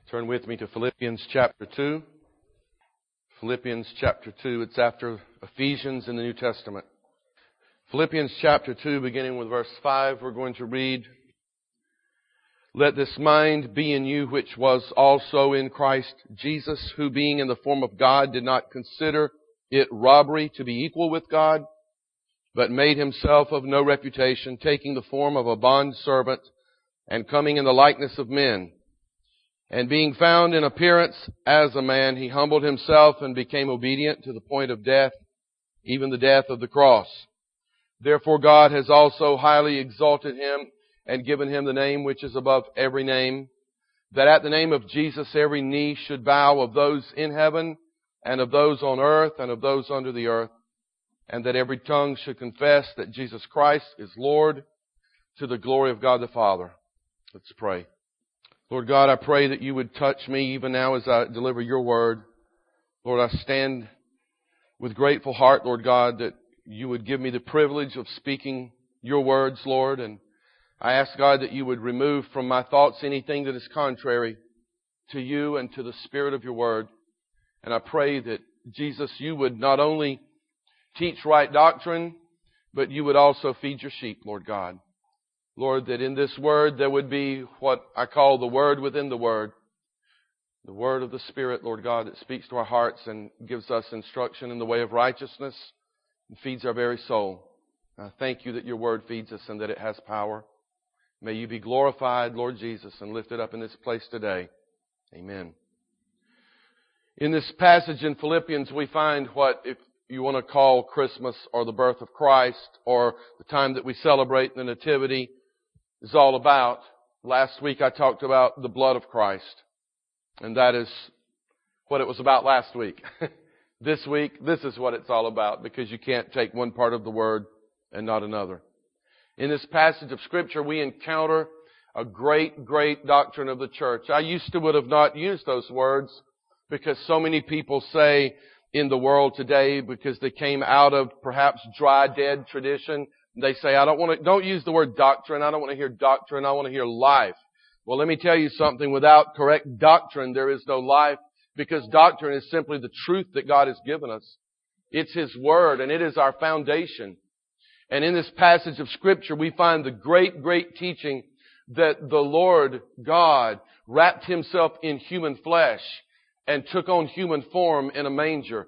Turn with me to Philippians chapter 2. Philippians chapter 2. It's after Ephesians in the New Testament. Philippians chapter 2, beginning with verse 5, we're going to read, "Let this mind be in you which was also in Christ Jesus, who being in the form of God did not consider it robbery to be equal with God, but made himself of no reputation, taking the form of a bondservant and coming in the likeness of men. And being found in appearance as a man, he humbled himself and became obedient to the point of death, even the death of the cross. Therefore God has also highly exalted him and given him the name which is above every name, that at the name of Jesus every knee should bow, of those in heaven and of those on earth and of those under the earth, and that every tongue should confess that Jesus Christ is Lord, to the glory of God the Father." Let's pray. Lord God, I pray that you would touch me even now as I deliver your word. Lord, I stand with grateful heart, Lord God, that you would give me the privilege of speaking your words, Lord. And I ask, God, that you would remove from my thoughts anything that is contrary to you and to the spirit of your word. And I pray that, Jesus, you would not only teach right doctrine, but you would also feed your sheep, Lord God. Lord, that in this word there would be what I call the word within the word of the Spirit, Lord God, that speaks to our hearts and gives us instruction in the way of righteousness and feeds our very soul. I thank you that your word feeds us and that it has power. May you be glorified, Lord Jesus, and lifted up in this place today. Amen. In this passage in Philippians, we find what, if you want to call Christmas or the birth of Christ or the time that we celebrate the Nativity, is all about. Last week I talked about the blood of Christ. And that is what it was about last week. This week, this is what it's all about, because you can't take one part of the Word and not another. In this passage of Scripture, we encounter a great, great doctrine of the church. I used to would have not used those words because so many people say in the world today, because they came out of perhaps dry, dead tradition, they say, don't use the word doctrine. I don't want to hear doctrine. I want to hear life. Well, let me tell you something. Without correct doctrine, there is no life, because doctrine is simply the truth that God has given us. It's His Word, and it is our foundation. And in this passage of Scripture, we find the great, great teaching that the Lord God wrapped Himself in human flesh and took on human form in a manger,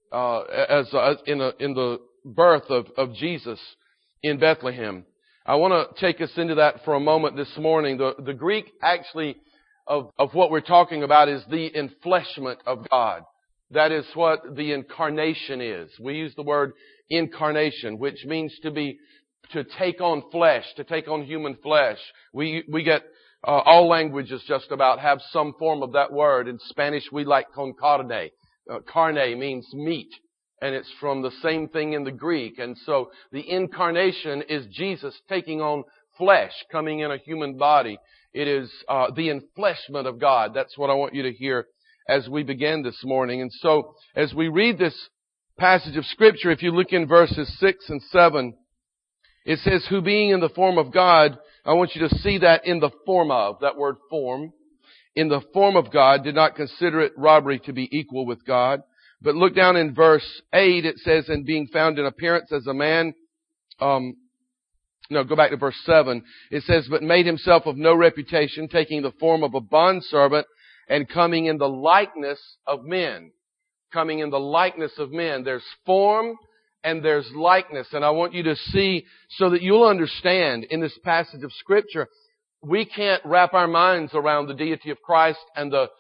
in the birth of Jesus in Bethlehem. I want to take us into that for a moment this morning. The Greek actually of what we're talking about is the enfleshment of God. That is what the incarnation is. We use the word incarnation, which means to take on flesh, to take on human flesh. We get all languages just about have some form of that word. In Spanish, we like con carne. Carne means meat. And it's from the same thing in the Greek. And so the incarnation is Jesus taking on flesh, coming in a human body. It is the enfleshment of God. That's what I want you to hear as we begin this morning. And so as we read this passage of Scripture, if you look in verses 6 and 7, it says, "Who being in the form of God," I want you to see that in the form of, that word form, "in the form of God, did not consider it robbery to be equal with God." But look down in verse 8, it says, "And being found in appearance as a man," go back to verse 7. It says, "But made himself of no reputation, taking the form of a bondservant, and coming in the likeness of men." Coming in the likeness of men. There's form and there's likeness. And I want you to see, so that you'll understand in this passage of Scripture, we can't wrap our minds around the deity of Christ and the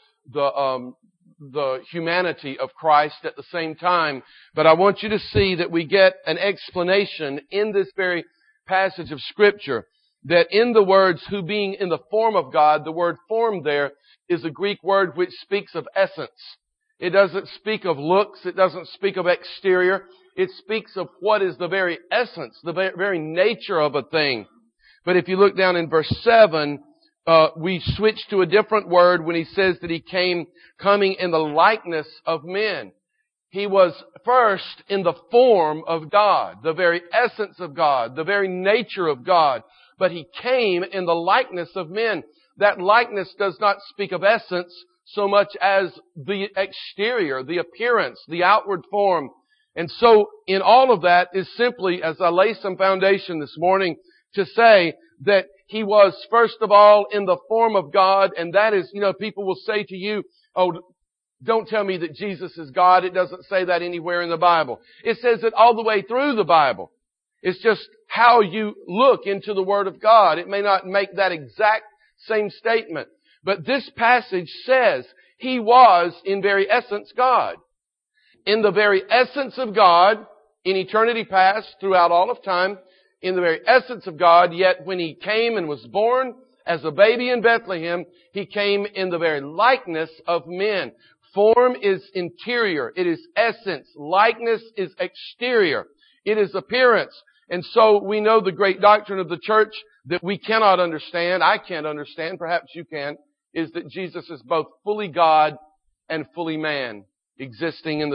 humanity of Christ at the same time. But I want you to see that we get an explanation in this very passage of Scripture, that in the words, "who being in the form of God," the word form there is a Greek word which speaks of essence. It doesn't speak of looks. It doesn't speak of exterior. It speaks of what is the very essence, the very nature of a thing. But if you look down in verse 7, we switch to a different word when he says that he came coming in the likeness of men. He was first in the form of God, the very essence of God, the very nature of God. But he came in the likeness of men. that likeness does not speak of essence so much as the exterior, the appearance, the outward form. And so in all of that is simply, as I lay some foundation this morning, to say that He was first of all in the form of God, and that is, people will say to you, oh, don't tell me that Jesus is God. It doesn't say that anywhere in the Bible. It says it all the way through the Bible. It's just how you look into the Word of God. It may not make that exact same statement. But this passage says He was in very essence God. In the very essence of God, in eternity past, throughout all of time, in the very essence of God, yet when He came and was born as a baby in Bethlehem, He came in the very likeness of men. Form is interior. It is essence. Likeness is exterior. It is appearance. And so we know the great doctrine of the church that we cannot understand, I can't understand, perhaps you can, is that Jesus is both fully God and fully man, existing in the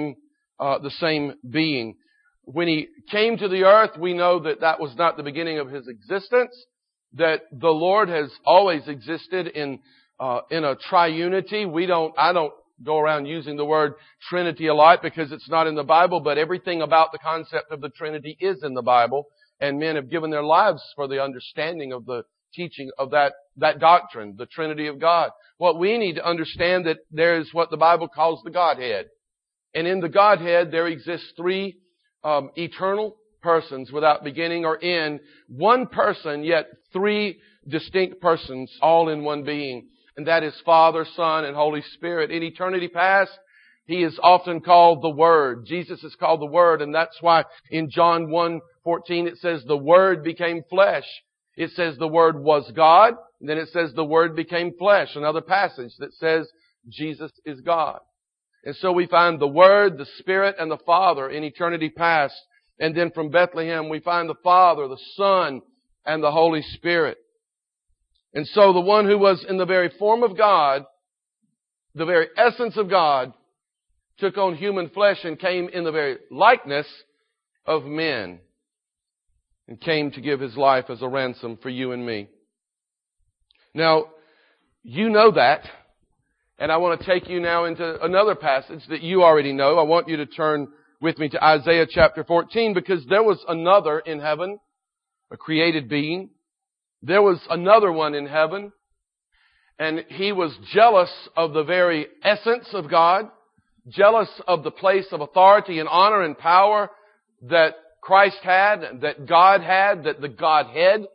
same being. When He came to the earth, we know that that was not the beginning of His existence, that the Lord has always existed in a triunity. I don't go around using the word Trinity a lot because it's not in the Bible, but everything about the concept of the Trinity is in the Bible, and men have given their lives for the understanding of the teaching of that doctrine, the Trinity of God. What we need to understand that there is what the Bible calls the Godhead. And in the Godhead there exists three eternal persons without beginning or end. One person, yet three distinct persons, all in one being. And that is Father, Son, and Holy Spirit. In eternity past, He is often called the Word. Jesus is called the Word, and that's why in John 1:14 it says the Word became flesh. It says the Word was God, and then it says the Word became flesh. Another passage that says Jesus is God. And so we find the Word, the Spirit, and the Father in eternity past. And then from Bethlehem we find the Father, the Son, and the Holy Spirit. And so the one who was in the very form of God, the very essence of God, took on human flesh and came in the very likeness of men, and came to give His life as a ransom for you and me. Now, you know that, and I want to take you now into another passage that you already know. I want you to turn with me to Isaiah chapter 14, because there was another in heaven, a created being. There was another one in heaven, and he was jealous of the very essence of God, jealous of the place of authority and honor and power that Christ had, that God had, that the Godhead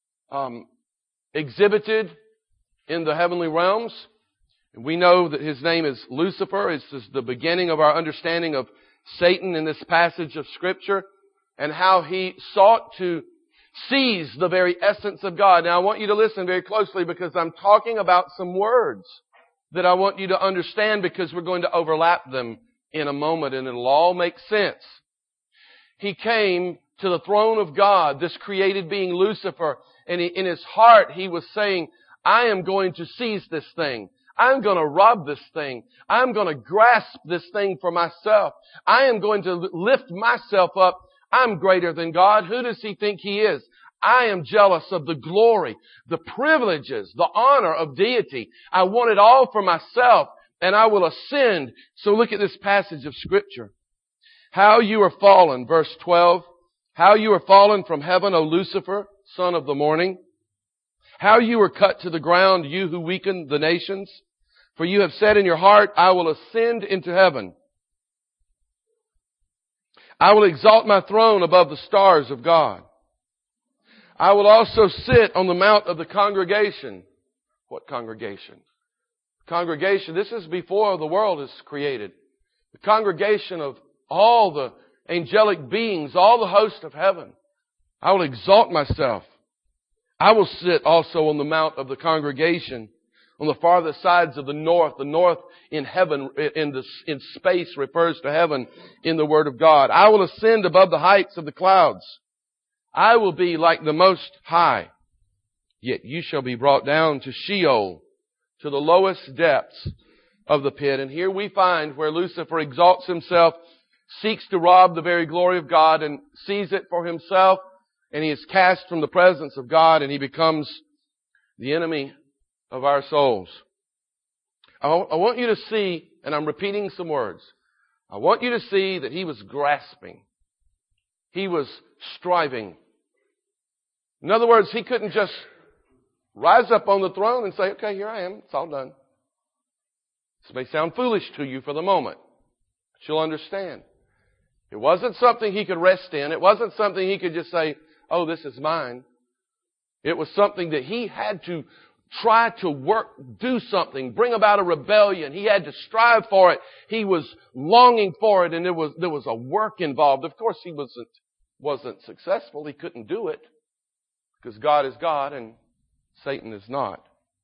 exhibited in the heavenly realms. And we know that his name is Lucifer. This is the beginning of our understanding of Satan in this passage of Scripture, and how he sought to seize the very essence of God. Now I want you to listen very closely, because I'm talking about some words that I want you to understand, because we're going to overlap them in a moment and it'll all make sense. He came to the throne of God, this created being Lucifer, and in his heart he was saying, I am going to seize this thing. I'm going to rob this thing. I'm going to grasp this thing for myself. I am going to lift myself up. I'm greater than God. Who does he think he is? I am jealous of the glory, the privileges, the honor of deity. I want it all for myself, and I will ascend. So look at this passage of Scripture. How you are fallen, verse 12. How you are fallen from heaven, O Lucifer, son of the morning. How you are cut to the ground, you who weaken the nations. For you have said in your heart, I will ascend into heaven. I will exalt my throne above the stars of God. I will also sit on the mount of the congregation. What congregation? Congregation, this is before the world is created. The congregation of all the angelic beings, all the host of heaven. I will exalt myself. I will sit also on the mount of the congregation on the farthest sides of the north. The north in heaven, in space, refers to heaven in the Word of God. I will ascend above the heights of the clouds. I will be like the Most High. Yet you shall be brought down to Sheol, to the lowest depths of the pit. And here we find where Lucifer exalts himself, seeks to rob the very glory of God, and sees it for himself. And he is cast from the presence of God, and he becomes the enemy of our souls. I want you to see, and I'm repeating some words, I want you to see that he was grasping. He was striving. In other words, he couldn't just rise up on the throne and say, okay, here I am. It's all done. This may sound foolish to you for the moment, but you'll understand. It wasn't something he could rest in. It wasn't something he could just say, oh, this is mine. It was something that he had to try to work, do something, bring about a rebellion. He had to strive for it. He was longing for it, and there was a work involved. Of course, he wasn't successful. He couldn't do it because God is God and Satan is not.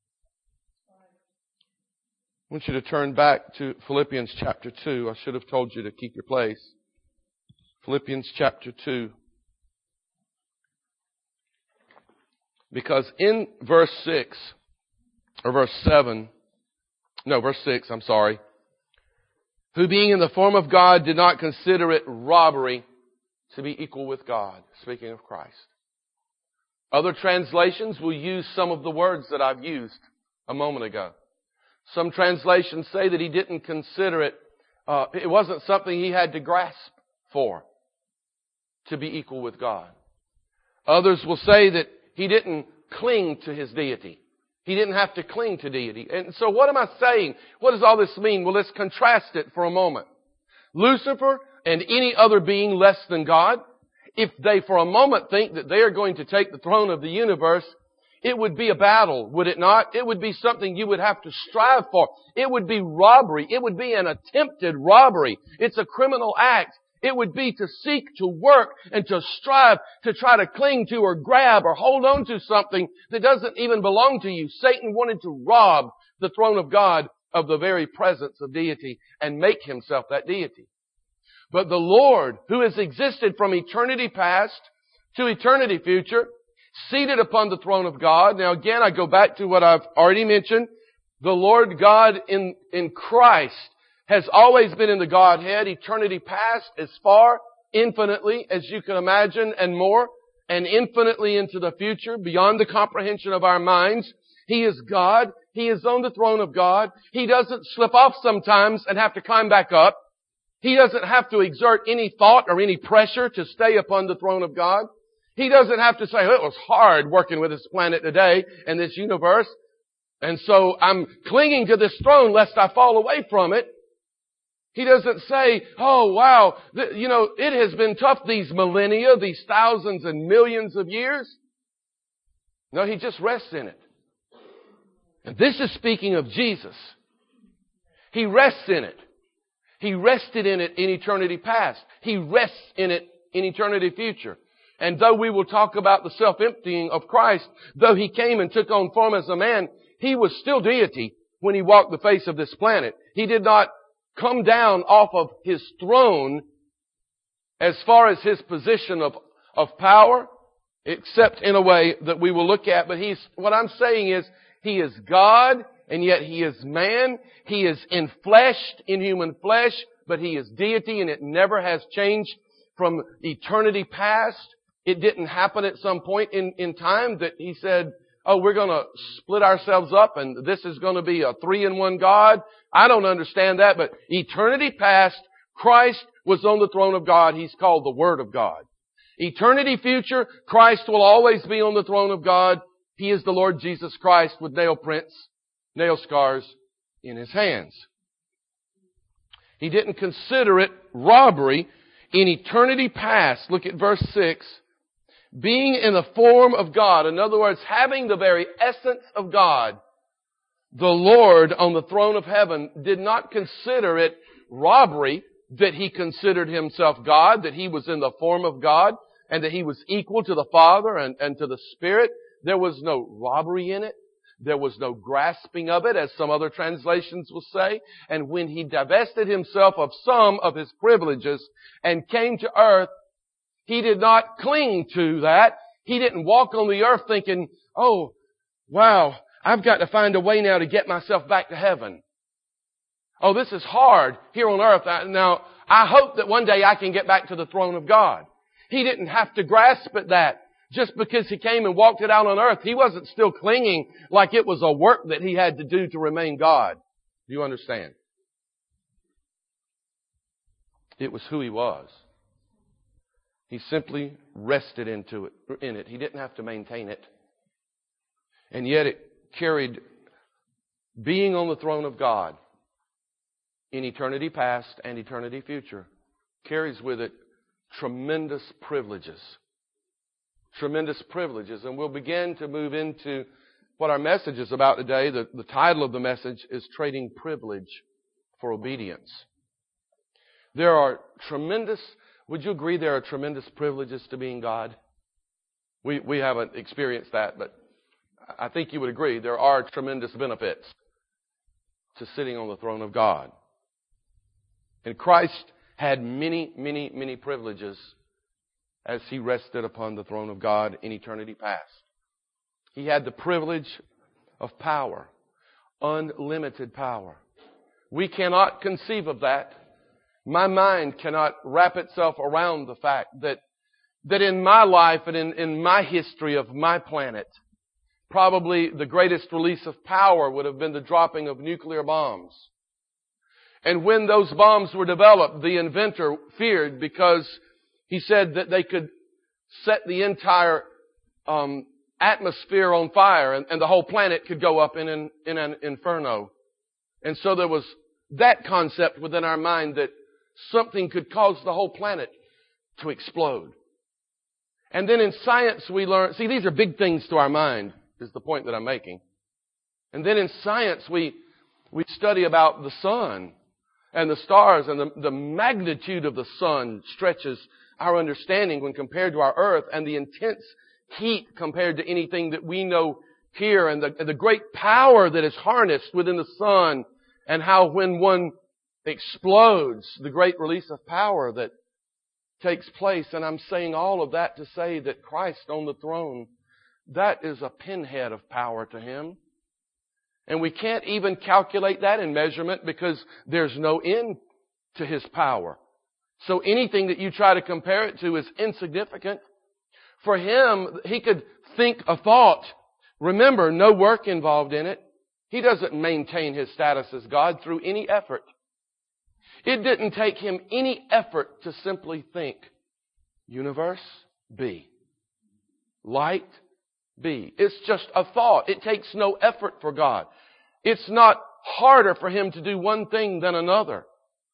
I want you to turn back to Philippians chapter 2. I should have told you to keep your place. Philippians chapter 2. Because in verse 6, or verse 7, no, verse 6, I'm sorry. Who being in the form of God did not consider it robbery to be equal with God. Speaking of Christ. Other translations will use some of the words that I've used a moment ago. Some translations say that he didn't consider it, it wasn't something he had to grasp for to be equal with God. Others will say that he didn't cling to his deity. He didn't have to cling to deity. And so what am I saying? What does all this mean? Well, let's contrast it for a moment. Lucifer and any other being less than God, if they for a moment think that they are going to take the throne of the universe, it would be a battle, would it not? It would be something you would have to strive for. It would be robbery. It would be an attempted robbery. It's a criminal act. It would be to seek to work and to strive to try to cling to or grab or hold on to something that doesn't even belong to you. Satan wanted to rob the throne of God of the very presence of deity and make himself that deity. But the Lord, who has existed from eternity past to eternity future, seated upon the throne of God. Now again, I go back to what I've already mentioned. The Lord God in Christ has always been in the Godhead, eternity past, as far, infinitely, as you can imagine, and more, and infinitely into the future, beyond the comprehension of our minds. He is God. He is on the throne of God. He doesn't slip off sometimes and have to climb back up. He doesn't have to exert any thought or any pressure to stay upon the throne of God. He doesn't have to say, oh, it was hard working with this planet today and this universe, and so I'm clinging to this throne lest I fall away from it. He doesn't say, oh, wow, it has been tough these millennia, these thousands and millions of years. No, he just rests in it. And this is speaking of Jesus. He rests in it. He rested in it in eternity past. He rests in it in eternity future. And though we will talk about the self-emptying of Christ, though he came and took on form as a man, he was still deity when he walked the face of this planet. He did not come down off of his throne as far as his position of power, except in a way that we will look at. But what I'm saying is, he is God, and yet he is man. He is enfleshed in human flesh, but he is deity, and it never has changed from eternity past. It didn't happen at some point in time that he said, oh, we're going to split ourselves up and this is going to be a 3-in-1 God. I don't understand that, but eternity past, Christ was on the throne of God. He's called the Word of God. Eternity future, Christ will always be on the throne of God. He is the Lord Jesus Christ with nail prints, nail scars in His hands. He didn't consider it robbery in eternity past. Look at verse 6. Being in the form of God, in other words, having the very essence of God, the Lord on the throne of heaven did not consider it robbery that He considered Himself God, that He was in the form of God, and that He was equal to the Father and to the Spirit. There was no robbery in it. There was no grasping of it, as some other translations will say. And when He divested Himself of some of His privileges and came to earth, He did not cling to that. He didn't walk on the earth thinking, oh, wow, I've got to find a way now to get myself back to heaven. Oh, this is hard here on earth. Now, I hope that one day I can get back to the throne of God. He didn't have to grasp at that. just because He came and walked it out on earth, He wasn't still clinging like it was a work that He had to do to remain God. Do you understand? It was who He was. He simply rested in it. He didn't have to maintain it. And yet it carried being on the throne of God in eternity past and eternity future. Carries with it tremendous privileges. Tremendous privileges. And we'll begin to move into what our message is about today. The title of the message is Trading Privilege for Obedience. There are tremendous, would you agree there are tremendous privileges to being God? We haven't experienced that, but I think you would agree there are tremendous benefits to sitting on the throne of God. And Christ had many, many, many privileges as He rested upon the throne of God in eternity past. He had the privilege of power, unlimited power. We cannot conceive of that. My mind cannot wrap itself around the fact that in my life and in my history of my planet, probably the greatest release of power would have been the dropping of nuclear bombs. And when those bombs were developed, the inventor feared because he said that they could set the entire atmosphere on fire and the whole planet could go up in an inferno. And so there was that concept within our mind that something could cause the whole planet to explode. And then in science we learn, see, these are big things to our mind, is the point that I'm making. And then in science we study about the sun and the stars, and the magnitude of the sun stretches our understanding when compared to our earth, and the intense heat compared to anything that we know here, and the great power that is harnessed within the sun, and how when one explodes, the great release of power that takes place. And I'm saying all of that to say that Christ on the throne, that is a pinhead of power to Him. And we can't even calculate that in measurement because there's no end to His power. So anything that you try to compare it to is insignificant. For Him, He could think a thought. Remember, no work involved in it. He doesn't maintain His status as God through any effort. It didn't take Him any effort to simply think, universe, be. Light, be. It's just a thought. It takes no effort for God. It's not harder for Him to do one thing than another.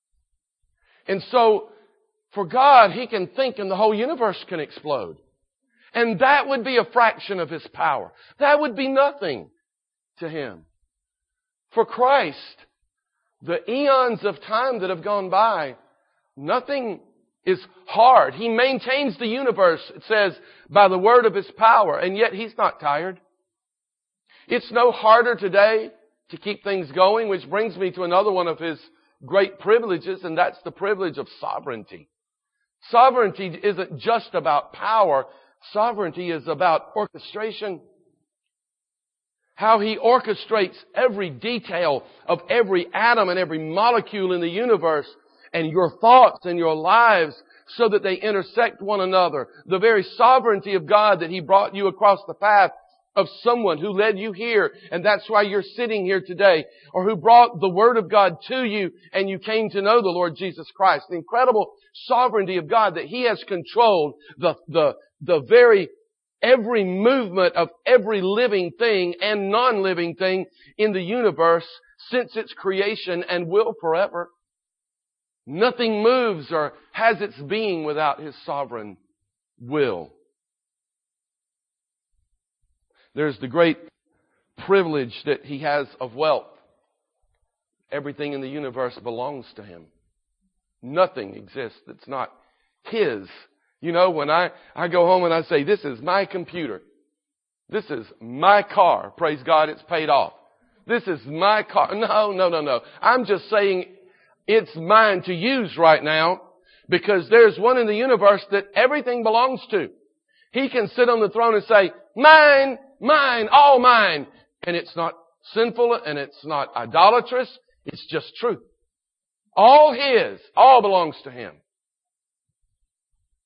And so, for God, He can think and the whole universe can explode. And that would be a fraction of His power. That would be nothing to Him. For Christ, the eons of time that have gone by, nothing is hard. He maintains the universe, it says, by the word of His power, and yet He's not tired. It's no harder today to keep things going, which brings me to another one of His great privileges, and that's the privilege of sovereignty. Sovereignty isn't just about power. Sovereignty is about orchestration. How He orchestrates every detail of every atom and every molecule in the universe and your thoughts and your lives so that they intersect one another. The very sovereignty of God that He brought you across the path of someone who led you here, and that's why you're sitting here today, or who brought the Word of God to you and you came to know the Lord Jesus Christ. The incredible sovereignty of God that He has controlled every movement of every living thing and non-living thing in the universe since its creation and will forever. Nothing moves or has its being without His sovereign will. There's the great privilege that He has of wealth. Everything in the universe belongs to Him. Nothing exists that's not His. You know, when I go home and I say, this is my computer. This is my car. Praise God, it's paid off. This is my car. No. I'm just saying it's mine to use right now because there's one in the universe that everything belongs to. He can sit on the throne and say, mine, mine, all mine. And it's not sinful and it's not idolatrous. It's just truth. All His. All belongs to Him.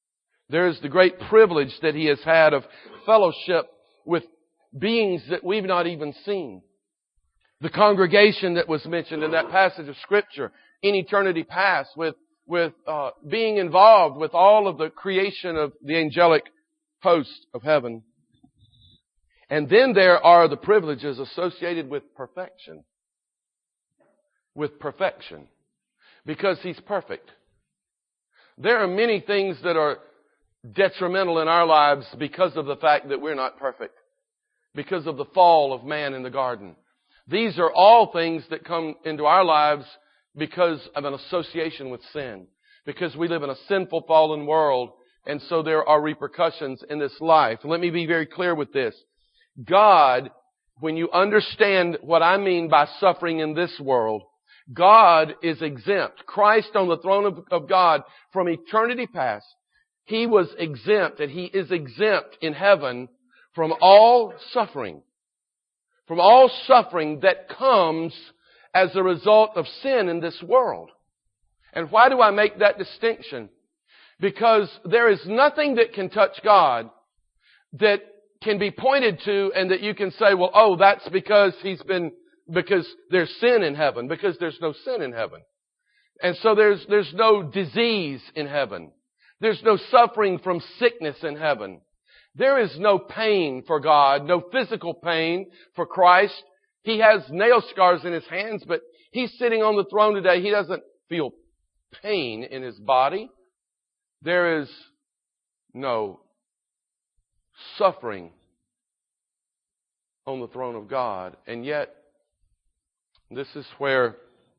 There is the great privilege that He has had of fellowship with beings that we've not even seen. The congregation that was mentioned in that passage of Scripture in eternity past, with being involved with all of the creation of the angelic host of heaven. And then there are the privileges associated with perfection. With perfection. Because He's perfect. There are many things that are detrimental in our lives because of the fact that we're not perfect. Because of the fall of man in the garden. These are all things that come into our lives because of an association with sin. Because we live in a sinful, fallen world, and so there are repercussions in this life. Let me be very clear with this. God, when you understand what I mean by suffering in this world, God is exempt. Christ on the throne of God from eternity past, He was exempt, and He is exempt in heaven from all suffering. From all suffering that comes as a result of sin in this world. And why do I make that distinction? Because there is nothing that can touch God that can be pointed to and that you can say, well, oh, that's because because there's sin in heaven, because there's no sin in heaven. And so there's no disease in heaven. There's no suffering from sickness in heaven. There is no pain for God, no physical pain for Christ. He has nail scars in His hands, but He's sitting on the throne today. He doesn't feel pain in His body. There is no suffering on the throne of God. And yet, this is where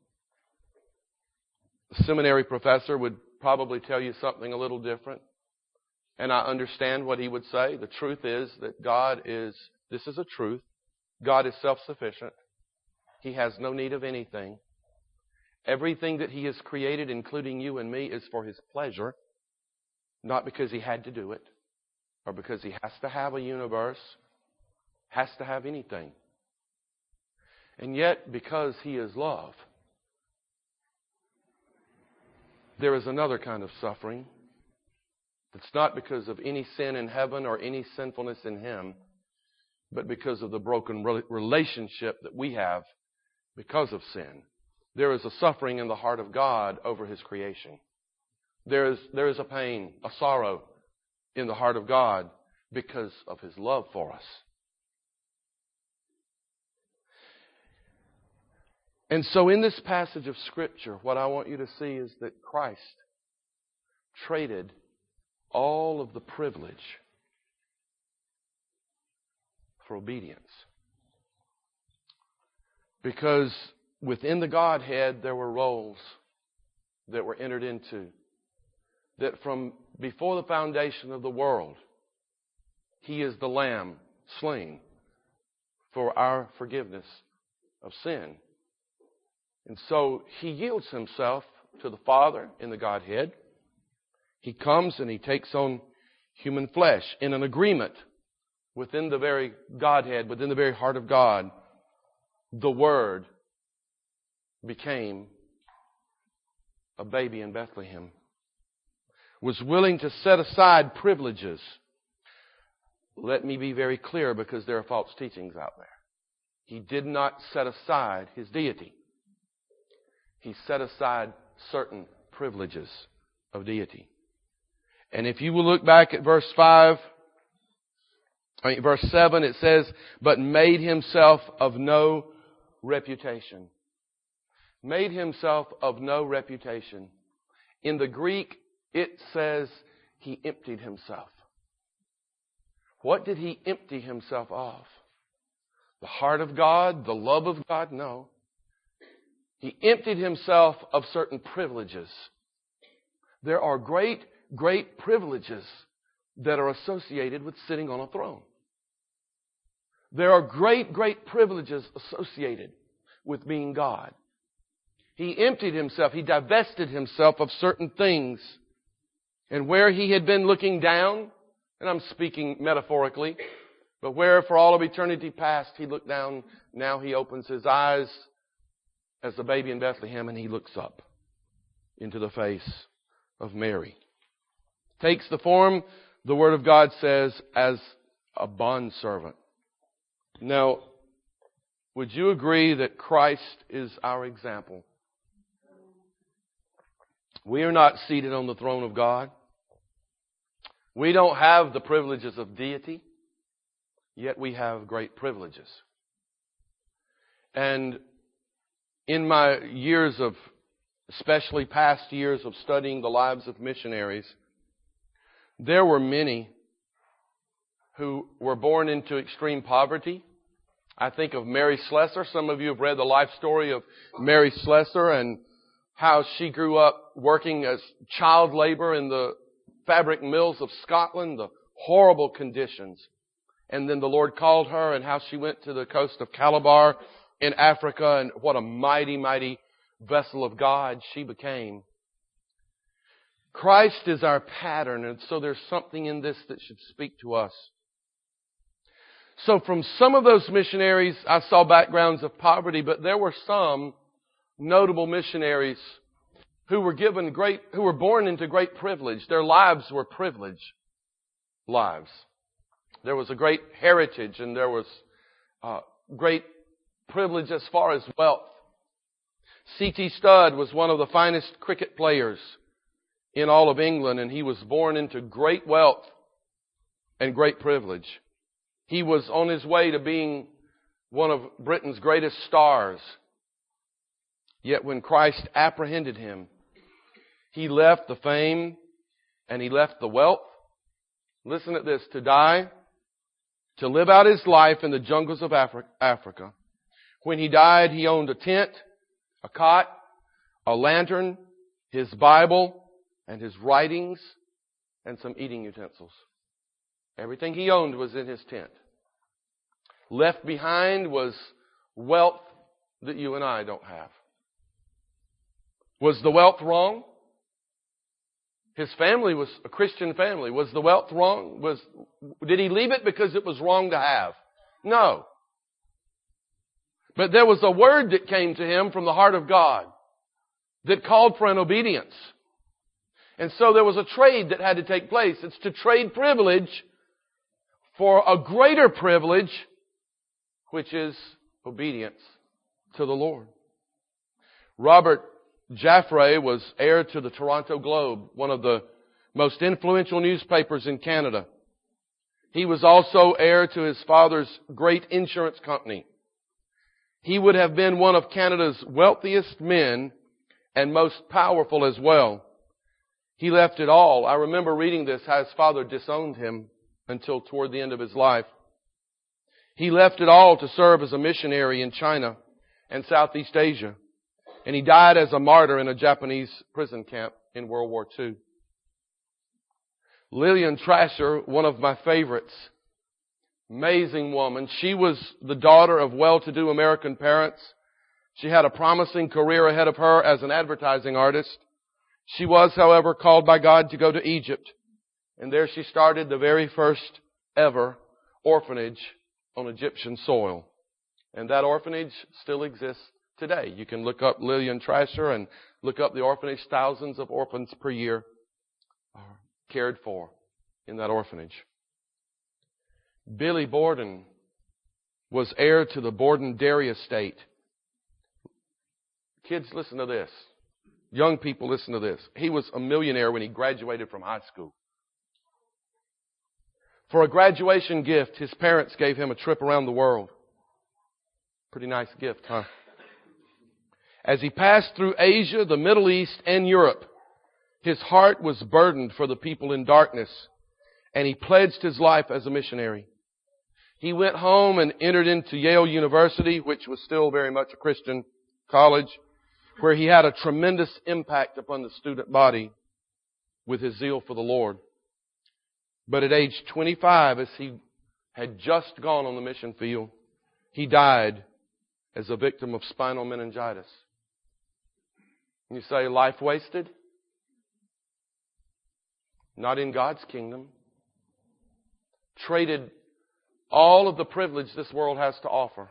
a seminary professor would probably tell you something a little different. And I understand what he would say. The truth is that this is a truth. God is self-sufficient. He has no need of anything. Everything that He has created, including you and me, is for His pleasure. Not because He had to do it. Or because He has to have a universe. Has to have anything. And yet, because He is love, there is another kind of suffering. It's not because of any sin in heaven or any sinfulness in Him, but because of the broken relationship that we have because of sin. There is a suffering in the heart of God over His creation. There is a pain, a sorrow in the heart of God because of His love for us. And so in this passage of Scripture, what I want you to see is that Christ traded all of the privilege for obedience. Because within the Godhead there were roles that were entered into. That from before the foundation of the world, He is the Lamb slain for our forgiveness of sin. And so He yields Himself to the Father in the Godhead. He comes and He takes on human flesh in an agreement within the very Godhead, within the very heart of God. The Word became a baby in Bethlehem. Was willing to set aside privileges. Let me be very clear, because there are false teachings out there. He did not set aside His deity. He set aside certain privileges of deity. And if you will look back at verse 7, it says, but made Himself of no reputation. Made Himself of no reputation. In the Greek, it says He emptied Himself. What did He empty Himself of? The heart of God? The love of God? No. He emptied Himself of certain privileges. There are great privileges that are associated with sitting on a throne. There are great privileges associated with being God. He emptied Himself. He divested Himself of certain things. And where He had been looking down, and I'm speaking metaphorically, but where for all of eternity past He looked down, now He opens His eyes as the baby in Bethlehem and He looks up into the face of Mary. takes the form, the Word of God says, as a bondservant. Now, would you agree that Christ is our example? We are not seated on the throne of God. We don't have the privileges of deity, yet we have great privileges. And in my years of, especially past years of studying the lives of missionaries, there were many who were born into extreme poverty. I think of Mary Slessor. Some of you have read the life story of Mary Slessor and how she grew up working as child labor in the fabric mills of Scotland, the horrible conditions. And then the Lord called her, and how she went to the coast of Calabar in Africa, and what a mighty, mighty vessel of God she became. Christ is our pattern, and so there's something in this that should speak to us. So from some of those missionaries, I saw backgrounds of poverty, but there were some notable missionaries who were born into great privilege. Their lives were privileged lives. There was a great heritage, and there was great privilege as far as wealth. C.T. Studd was one of the finest cricket players in all of England, and he was born into great wealth and great privilege. He was on his way to being one of Britain's greatest stars. Yet when Christ apprehended him, he left the fame and he left the wealth. Listen at this, to die, to live out his life in the jungles of Africa. When he died, he owned a tent, a cot, a lantern, his Bible, and his writings, and some eating utensils. Everything he owned was in his tent. Left behind was wealth that you and I don't have. Was the wealth wrong? His family was a Christian family. Was the wealth wrong? Did he leave it because it was wrong to have? No. But there was a word that came to him from the heart of God that called for an obedience. And so there was a trade that had to take place. It's to trade privilege for a greater privilege, which is obedience to the Lord. Robert Jaffray was heir to the Toronto Globe, one of the most influential newspapers in Canada. He was also heir to his father's great insurance company. He would have been one of Canada's wealthiest men and most powerful as well. He left it all. I remember reading this, how his father disowned him until toward the end of his life. He left it all to serve as a missionary in China and Southeast Asia. And he died as a martyr in a Japanese prison camp in World War II. Lillian Trasher, one of my favorites, amazing woman. She was the daughter of well-to-do American parents. She had a promising career ahead of her as an advertising artist. She was, however, called by God to go to Egypt. And there she started the very first ever orphanage on Egyptian soil. And that orphanage still exists today. You can look up Lillian Trasher and look up the orphanage. Thousands of orphans per year are cared for in that orphanage. Billy Borden was heir to the Borden Dairy Estate. Kids, listen to this. Young people, listen to this. He was a millionaire when he graduated from high school. For a graduation gift, his parents gave him a trip around the world. Pretty nice gift, huh? As he passed through Asia, the Middle East, and Europe, his heart was burdened for the people in darkness, and he pledged his life as a missionary. He went home and entered into Yale University, which was still very much a Christian college, where he had a tremendous impact upon the student body with his zeal for the Lord. But at age 25, as he had just gone on the mission field, he died as a victim of spinal meningitis. You say, life wasted? Not in God's kingdom. Traded all of the privilege this world has to offer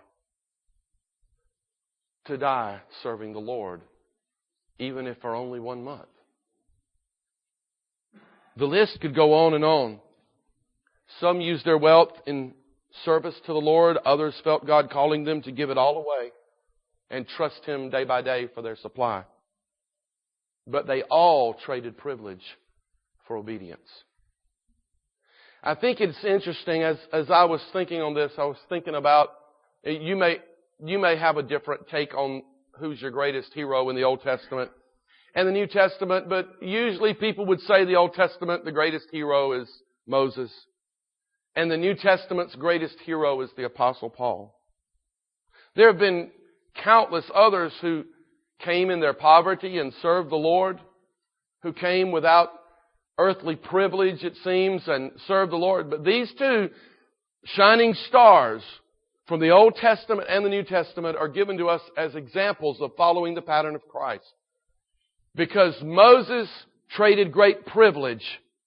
to die serving the Lord, even if for only 1 month. The list could go on and on. Some used their wealth in service to the Lord. Others felt God calling them to give it all away and trust Him day by day for their supply. But they all traded privilege for obedience. I think it's interesting, as I was thinking on this, I was thinking about, you may have a different take on who's your greatest hero in the Old Testament and the New Testament, but usually people would say the Old Testament, the greatest hero is Moses. And the New Testament's greatest hero is the Apostle Paul. There have been countless others who came in their poverty and served the Lord, who came without earthly privilege, it seems, and served the Lord. But these two shining stars from the Old Testament and the New Testament are given to us as examples of following the pattern of Christ. Because Moses traded great privilege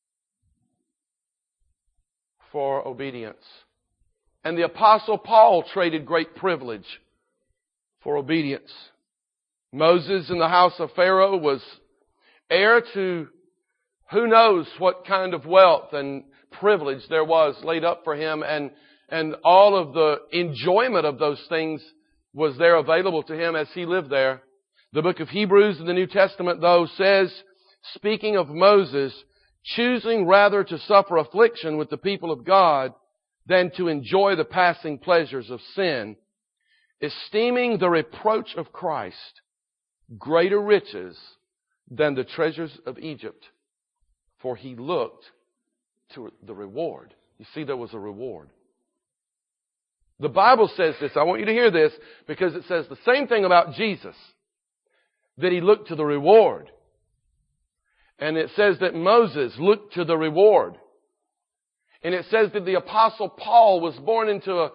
for obedience. And the Apostle Paul traded great privilege for obedience. Moses in the house of Pharaoh was heir to who knows what kind of wealth and privilege there was laid up for him, and all of the enjoyment of those things was there available to him as he lived there. The book of Hebrews in the New Testament, though, says, speaking of Moses, choosing rather to suffer affliction with the people of God than to enjoy the passing pleasures of sin, esteeming the reproach of Christ greater riches than the treasures of Egypt, for he looked to the reward. You see, there was a reward. The Bible says this. I want you to hear this because it says the same thing about Jesus, that he looked to the reward. And it says that Moses looked to the reward. And it says that the Apostle Paul was born into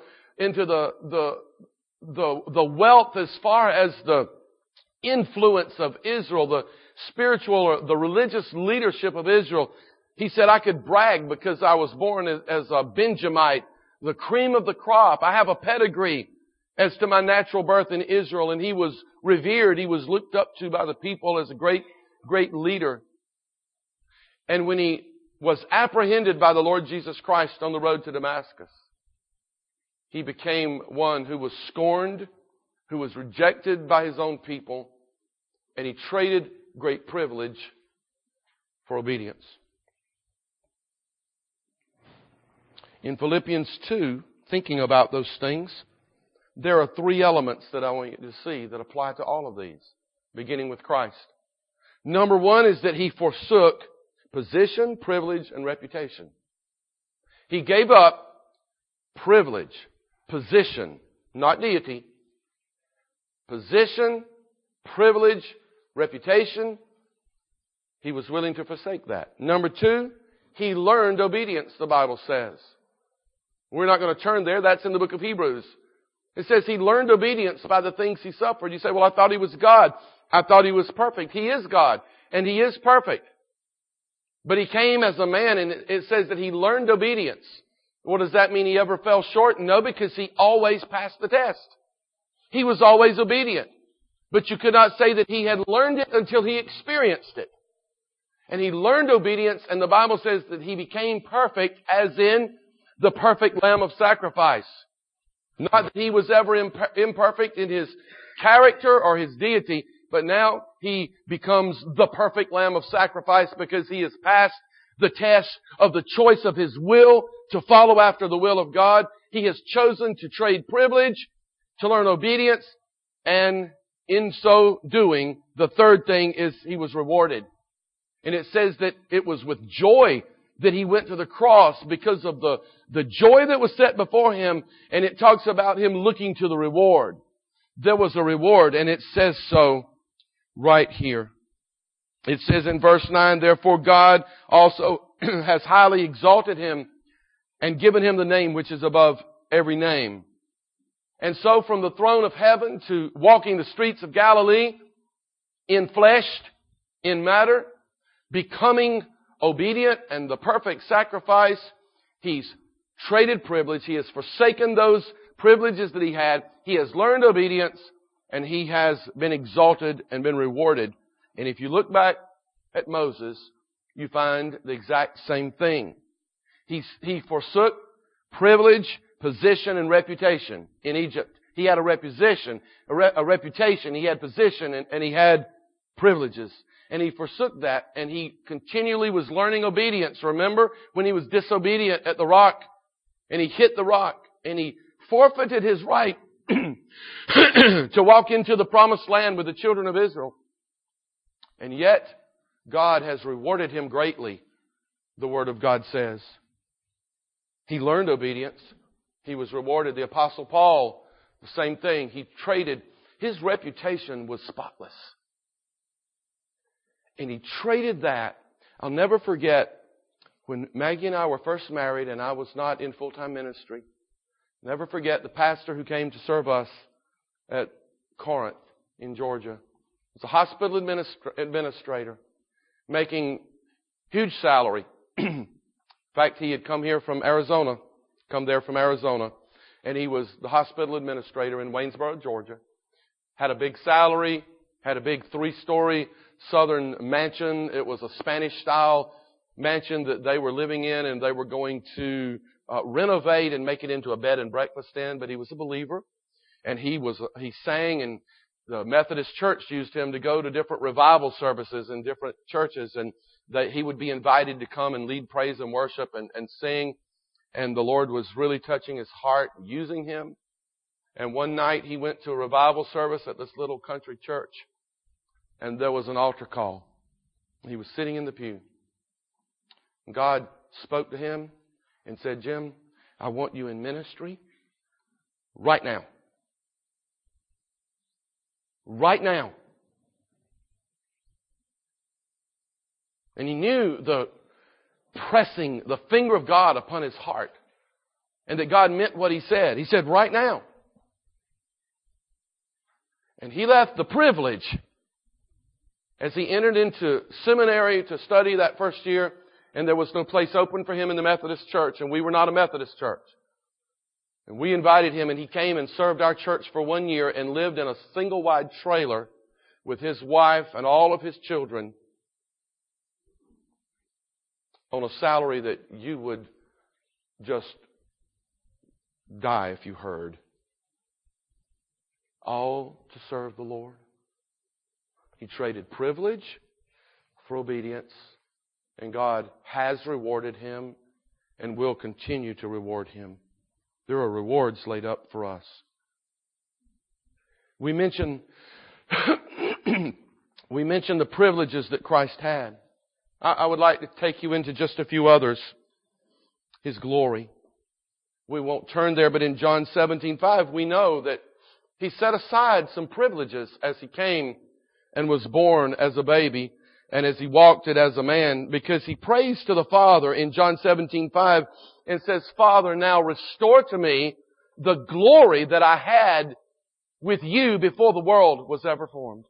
the wealth as far as the influence of Israel, the spiritual or the religious leadership of Israel. He said, I could brag because I was born as a Benjamite, the cream of the crop. I have a pedigree as to my natural birth in Israel. And he was revered. He was looked up to by the people as a great, great leader. And when he was apprehended by the Lord Jesus Christ on the road to Damascus, he became one who was scorned, who was rejected by his own people, and he traded great privilege for obedience. In Philippians 2, thinking about those things, there are three elements that I want you to see that apply to all of these, beginning with Christ. Number one is that he forsook position, privilege, and reputation. He gave up privilege, position, not deity. Position, privilege, reputation. He was willing to forsake that. Number two, he learned obedience, the Bible says. We're not going to turn there. That's in the book of Hebrews. It says he learned obedience by the things he suffered. You say, well, I thought he was God. I thought he was perfect. He is God, and he is perfect. But he came as a man, and it says that he learned obedience. What does that mean? He ever fell short? No, because he always passed the test. He was always obedient. But you could not say that he had learned it until he experienced it. And he learned obedience, and the Bible says that he became perfect, as in the perfect Lamb of sacrifice. Not that he was ever imperfect in his character or his deity, but now he becomes the perfect Lamb of sacrifice because he has passed the test of the choice of his will to follow after the will of God. He has chosen to trade privilege, to learn obedience, and in so doing, the third thing is he was rewarded. And it says that it was with joy that he went to the cross because of the joy that was set before him. And it talks about him looking to the reward. There was a reward, and it says so right here. It says in verse 9, therefore God also has highly exalted him and given him the name which is above every name. And so from the throne of heaven to walking the streets of Galilee, enfleshed in matter, becoming obedient and the perfect sacrifice, he's traded privilege. He has forsaken those privileges that he had. He has learned obedience, and he has been exalted and been rewarded. And if you look back at Moses, you find the exact same thing. He forsook privilege, position, and reputation in Egypt. He had a reputation. He had position, and he had privileges. And he forsook that, and he continually was learning obedience. Remember when he was disobedient at the rock, and he hit the rock, and he forfeited his right to walk into the promised land with the children of Israel. And yet, God has rewarded him greatly, the Word of God says. He learned obedience. He was rewarded. The Apostle Paul, the same thing. He traded. His reputation was spotless. And he traded that. I'll never forget when Maggie and I were first married and I was not in full-time ministry. Never forget the pastor who came to serve us at Corinth in Georgia. He was a hospital administrator making huge salary. In fact, he had come there from Arizona. And he was the hospital administrator in Waynesboro, Georgia. Had a big salary, had a big 3-story southern mansion. It was a Spanish-style mansion that they were living in, and they were going to renovate and make it into a bed and breakfast inn. But he was a believer, and he sang, and the Methodist Church used him to go to different revival services in different churches, and that he would be invited to come and lead praise and worship and sing. And the Lord was really touching his heart, using him. And one night he went to a revival service at this little country church, and there was an altar call. He was sitting in the pew. And God spoke to him and said, "Jim, I want you in ministry right now. Right now." And he knew the finger of God upon his heart, and that God meant what he said. He said, "Right now." And he left the privilege as he entered into seminary to study that first year, and there was no place open for him in the Methodist church, and we were not a Methodist church. And we invited him, and he came and served our church for 1 year and lived in a single-wide trailer with his wife and all of his children on a salary that you would just die if you heard. All to serve the Lord. He traded privilege for obedience, and God has rewarded him and will continue to reward him. There are rewards laid up for us. We mentioned the privileges that Christ had. I would like to take you into just a few others. His glory. We won't turn there, but in John 17:5, we know that he set aside some privileges as he came and was born as a baby, and as he walked it as a man, because he prays to the Father in John 17:5 and says, "Father, now restore to me the glory that I had with you before the world was ever formed."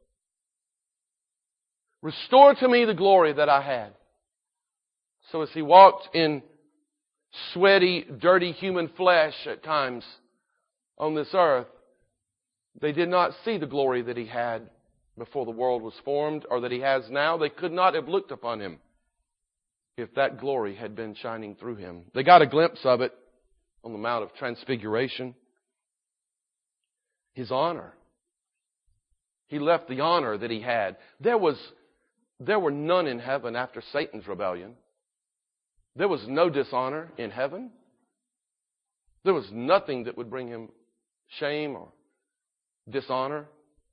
Restore to me the glory that I had. So as he walked in sweaty, dirty human flesh at times on this earth, they did not see the glory that he had before the world was formed, or that he has now. They could not have looked upon him if that glory had been shining through him. They got a glimpse of it on the Mount of Transfiguration. His honor. He left the honor that he had. There were none in heaven after Satan's rebellion. There was no dishonor in heaven. There was nothing that would bring him shame or dishonor.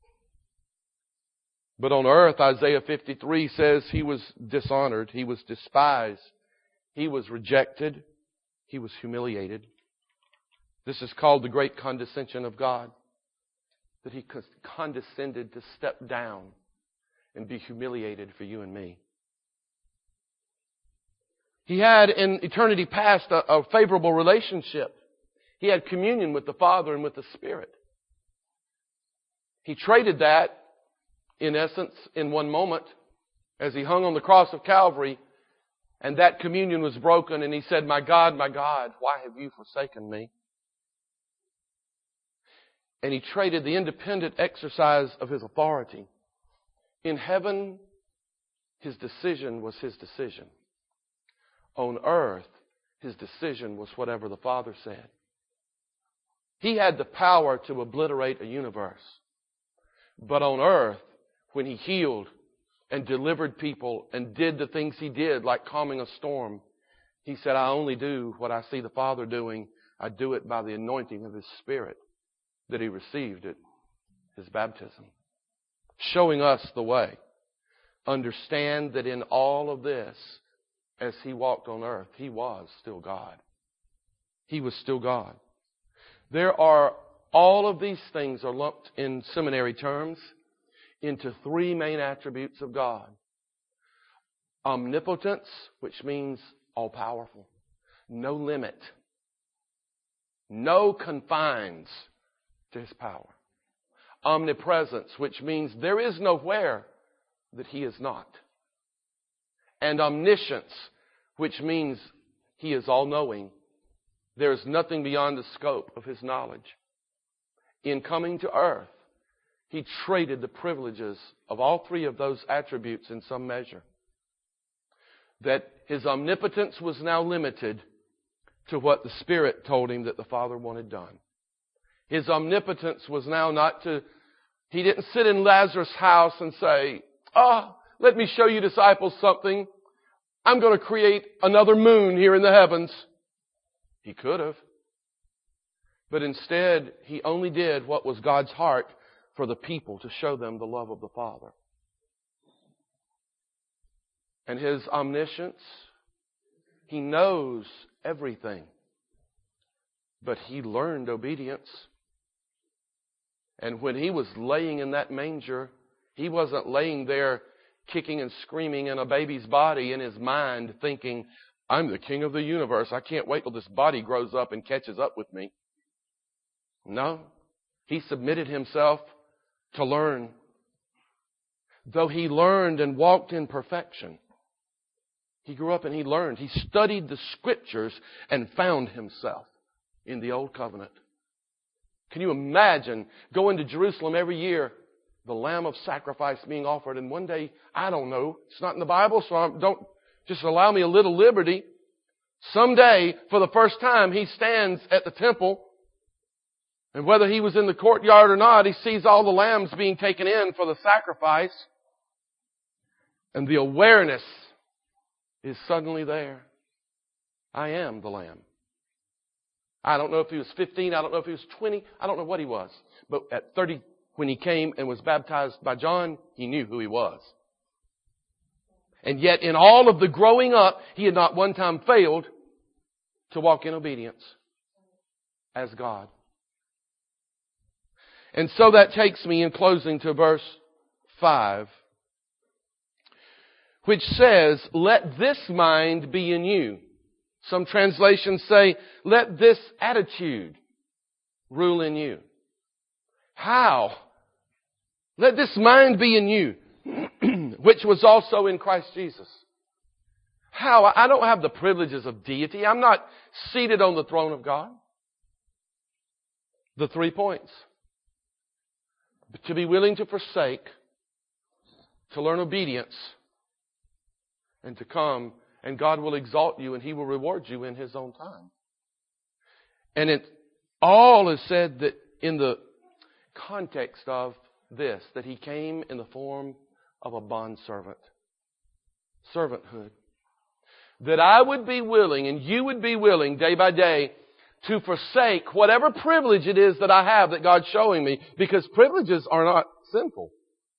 But on earth, Isaiah 53 says he was dishonored, he was despised, he was rejected, he was humiliated. This is called the great condescension of God, that he condescended to step down and be humiliated for you and me. He had in eternity past a favorable relationship. He had communion with the Father and with the Spirit. He traded that, in essence, in one moment, as he hung on the cross of Calvary, and that communion was broken, and he said, my God, why have you forsaken me?" And he traded the independent exercise of his authority. In heaven, His decision was His decision. On earth, His decision was whatever the Father said. He had the power to obliterate a universe. But on earth, when He healed and delivered people and did the things He did, like calming a storm, He said, I only do what I see the Father doing. I do it by the anointing of His Spirit that He received at His baptism. Showing us the way. Understand that in all of this, as He walked on earth, He was still God. He was still God. All of these things are lumped in seminary terms into three main attributes of God. Omnipotence, which means all-powerful. No limit. No confines to His power. Omnipresence, which means there is nowhere that He is not. And omniscience, which means He is all-knowing. There is nothing beyond the scope of His knowledge. In coming to earth, He traded the privileges of all three of those attributes in some measure. That His omnipotence was now limited to what the Spirit told Him that the Father wanted done. His omnipotence was now not to... He didn't sit in Lazarus' house and say, let me show you disciples something. I'm going to create another moon here in the heavens. He could have. But instead, He only did what was God's heart for the people, to show them the love of the Father. And His omniscience, He knows everything. But He learned obedience. And when He was laying in that manger, He wasn't laying there kicking and screaming in a baby's body in His mind thinking, I'm the King of the universe. I can't wait till this body grows up and catches up with me. No. He submitted Himself to learn. Though He learned and walked in perfection, He grew up and He learned. He studied the Scriptures and found Himself in the Old Covenant. Can you imagine going to Jerusalem every year, the lamb of sacrifice being offered, and one day, I don't know, it's not in the Bible, so don't just allow me a little liberty. Someday, for the first time, He stands at the temple, and whether He was in the courtyard or not, He sees all the lambs being taken in for the sacrifice, and the awareness is suddenly there. I am the Lamb. I don't know if He was 15, I don't know if He was 20, I don't know what He was. But at 30, when He came and was baptized by John, He knew who He was. And yet in all of the growing up, He had not one time failed to walk in obedience as God. And so that takes me in closing to verse 5, which says, let this mind be in you. Some translations say, let this attitude rule in you. How? Let this mind be in you, which was also in Christ Jesus. How? I don't have the privileges of deity. I'm not seated on the throne of God. The 3 points. To be willing to forsake, to learn obedience, and to come, and God will exalt you and He will reward you in His own time. And it all is said that in the context of this, that He came in the form of a bondservant. Servanthood. That I would be willing, and you would be willing day by day, to forsake whatever privilege it is that I have that God's showing me, because privileges are not sinful.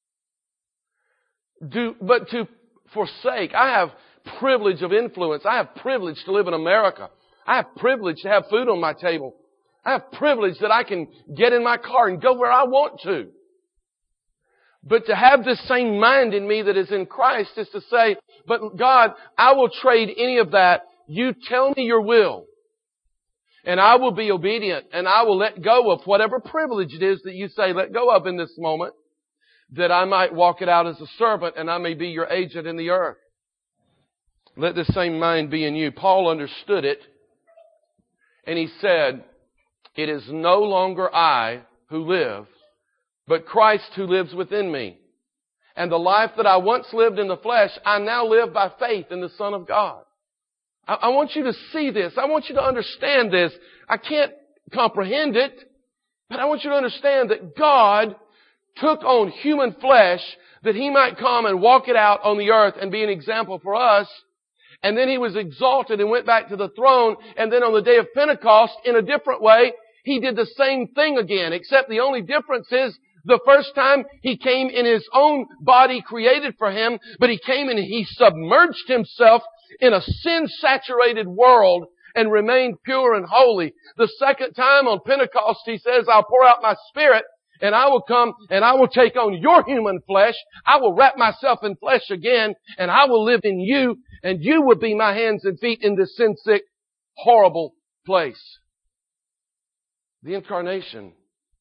But to forsake, I have privilege of influence. I have privilege to live in America. I have privilege to have food on my table. I have privilege that I can get in my car and go where I want to. But to have this same mind in me that is in Christ is to say, but God, I will trade any of that. You tell me your will. And I will be obedient, and I will let go of whatever privilege it is that you say let go of in this moment, that I might walk it out as a servant and I may be your agent in the earth. Let this same mind be in you. Paul understood it, and he said, it is no longer I who live, but Christ who lives within me. And the life that I once lived in the flesh, I now live by faith in the Son of God. I want you to see this. I want you to understand this. I can't comprehend it, but I want you to understand that God took on human flesh that He might come and walk it out on the earth and be an example for us. And then He was exalted and went back to the throne. And then on the day of Pentecost, in a different way, He did the same thing again, except the only difference is the first time He came in His own body created for Him, but He came and He submerged Himself in a sin-saturated world and remained pure and holy. The second time on Pentecost, He says, I'll pour out my Spirit and I will come and I will take on your human flesh. I will wrap myself in flesh again and I will live in you and you will be my hands and feet in this sin-sick, horrible place. The incarnation.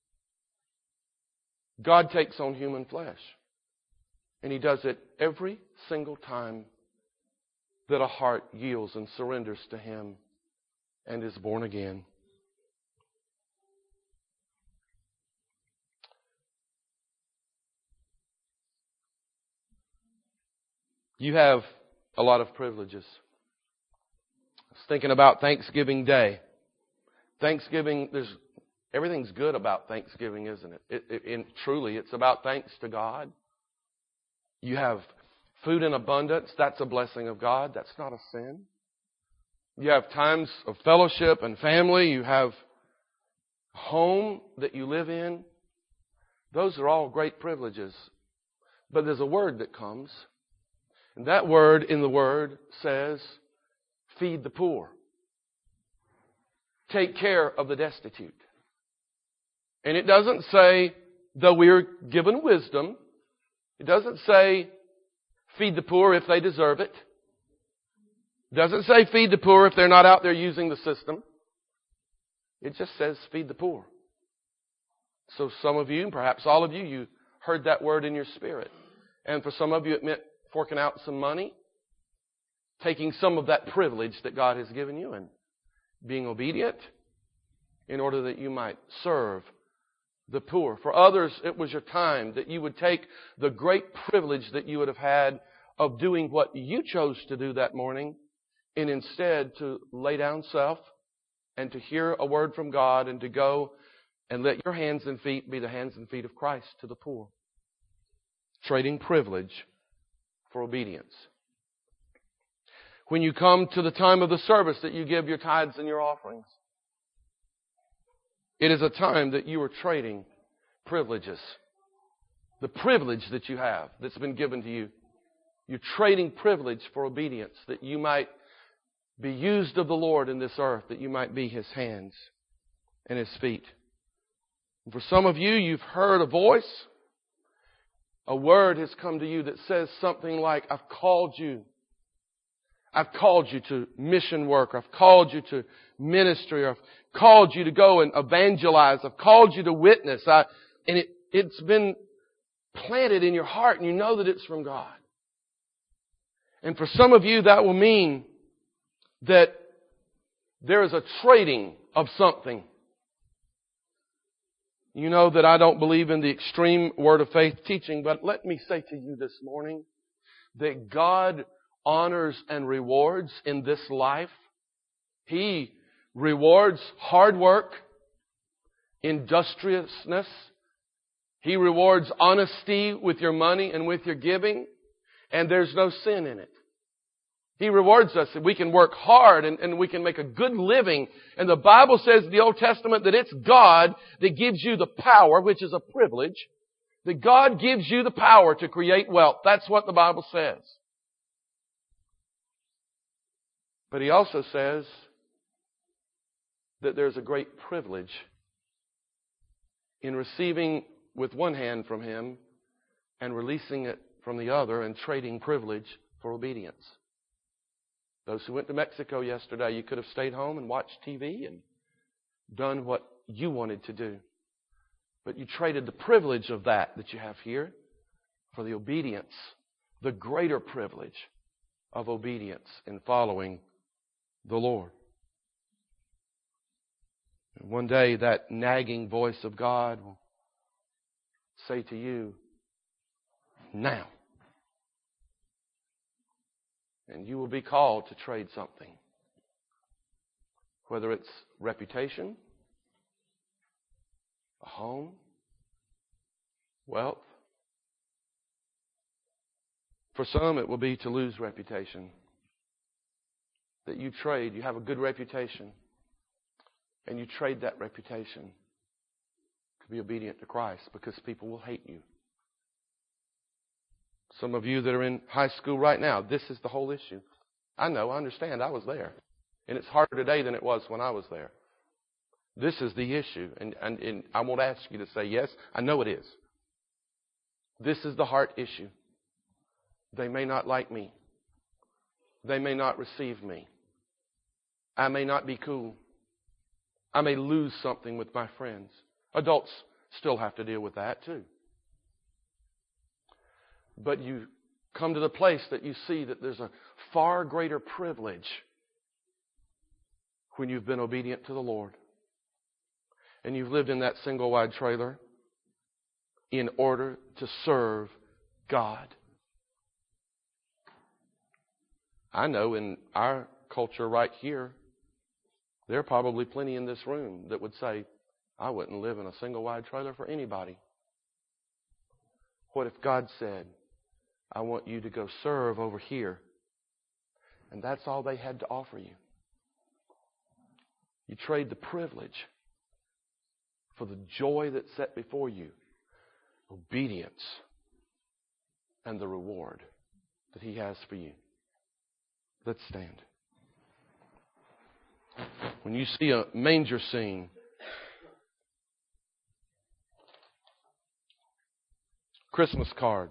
God takes on human flesh. And He does it every single time that a heart yields and surrenders to Him and is born again. You have a lot of privileges. I was thinking about Thanksgiving Day. Thanksgiving, everything's good about Thanksgiving, isn't it? Truly, it's about thanks to God. You have food in abundance. That's a blessing of God. That's not a sin. You have times of fellowship and family. You have a home that you live in. Those are all great privileges. But there's a word that comes. And that word in the Word says, feed the poor. Take care of the destitute. And it doesn't say, though we are given wisdom, it doesn't say, feed the poor if they deserve it. It doesn't say feed the poor if they're not out there using the system. It just says feed the poor. So some of you, and perhaps all of you, you heard that word in your spirit. And for some of you it meant forking out some money, taking some of that privilege that God has given you and being obedient in order that you might serve the poor. For others, it was your time that you would take the great privilege that you would have had of doing what you chose to do that morning and instead to lay down self and to hear a word from God and to go and let your hands and feet be the hands and feet of Christ to the poor. Trading privilege for obedience. When you come to the time of the service that you give your tithes and your offerings, it is a time that you are trading privileges. The privilege that you have that's been given to you. You're trading privilege for obedience, that you might be used of the Lord in this earth, that you might be His hands and His feet. And for some of you, you've heard a voice. A word has come to you that says something like, I've called you. I've called you to mission work. I've called you to ministry. I've called you to go and evangelize. I've called you to witness. And it's been planted in your heart and you know that it's from God. And for some of you, that will mean that there is a trading of something. You know that I don't believe in the extreme word of faith teaching, but let me say to you this morning that God honors and rewards in this life. He rewards hard work, industriousness. He rewards honesty with your money and with your giving, and there's no sin in it. He rewards us that we can work hard and we can make a good living. And the Bible says in the Old Testament that it's God that gives you the power, which is a privilege, that God gives you the power to create wealth. That's what the Bible says. But He also says that there's a great privilege in receiving with one hand from Him and releasing it from the other and trading privilege for obedience. Those who went to Mexico yesterday, you could have stayed home and watched TV and done what you wanted to do. But you traded the privilege of that you have here for the obedience, the greater privilege of obedience in following the Lord. And one day that nagging voice of God will say to you, now. And you will be called to trade something. Whether it's reputation, a home, wealth. For some, it will be to lose reputation. That you trade, you have a good reputation, and you trade that reputation to be obedient to Christ because people will hate you. Some of you that are in high school right now, this is the whole issue. I know, I understand, I was there. And it's harder today than it was when I was there. This is the issue. And I won't ask you to say yes. I know it is. This is the heart issue. They may not like me. They may not receive me. I may not be cool. I may lose something with my friends. Adults still have to deal with that too. But you come to the place that you see that there's a far greater privilege when you've been obedient to the Lord. And you've lived in that single wide trailer in order to serve God. I know in our culture right here, there are probably plenty in this room that would say, I wouldn't live in a single wide trailer for anybody. What if God said, I want you to go serve over here? And that's all they had to offer you. You trade the privilege for the joy that's set before you, obedience, and the reward that He has for you. Let's stand. When you see a manger scene, Christmas card,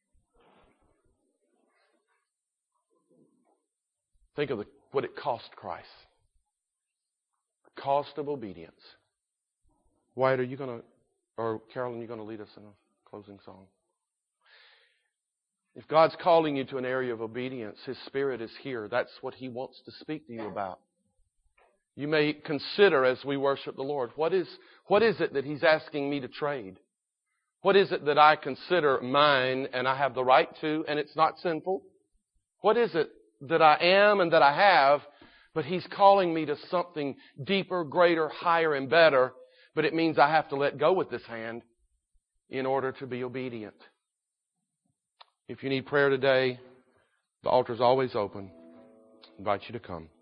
think of what it cost Christ. The cost of obedience. Wyatt, are you going to, or Carolyn, are you going to lead us in a closing song? If God's calling you to an area of obedience, His Spirit is here. That's what He wants to speak to you about. You may consider as we worship the Lord, what is it that He's asking me to trade? What is it that I consider mine and I have the right to and it's not sinful? What is it that I am and that I have, but He's calling me to something deeper, greater, higher, and better, but it means I have to let go with this hand in order to be obedient. If you need prayer today, the altar's always open. I invite you to come.